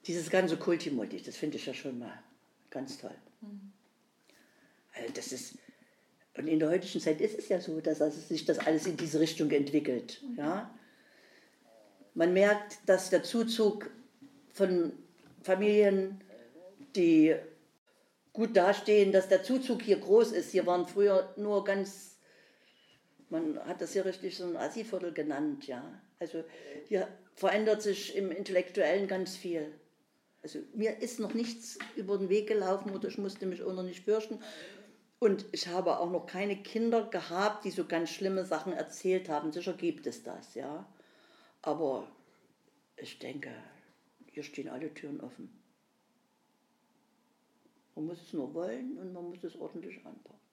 Dieses ganze Kultimulti, das finde ich ja schon mal ganz toll. Also das ist, und in der heutigen Zeit ist es ja so, dass also sich das alles in diese Richtung entwickelt. Ja? Man merkt, dass der Zuzug von Familien, die gut dastehen, dass der Zuzug hier groß ist. Hier waren früher nur ganz, man hat das hier richtig so ein Assi-Viertel genannt. Ja? Also hier verändert sich im Intellektuellen ganz viel. Also mir ist noch nichts über den Weg gelaufen oder ich musste mich auch noch nicht fürchten. Und ich habe auch noch keine Kinder gehabt, die so ganz schlimme Sachen erzählt haben. Sicher gibt es das, ja. Aber ich denke, hier stehen alle Türen offen. Man muss es nur wollen und man muss es ordentlich anpacken.